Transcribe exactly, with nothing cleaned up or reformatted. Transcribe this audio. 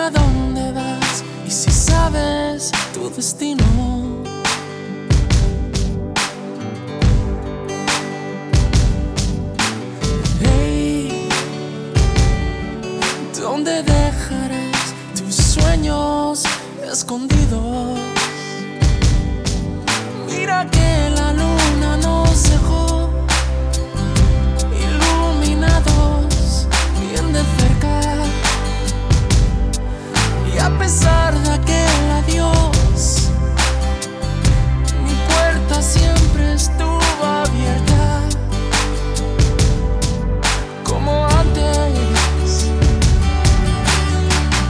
a dónde vas y si sabes tu destino. Hey, ¿dónde dejarás tus sueños escondidos? Mira que la luna nos dejó iluminados bien de cerca.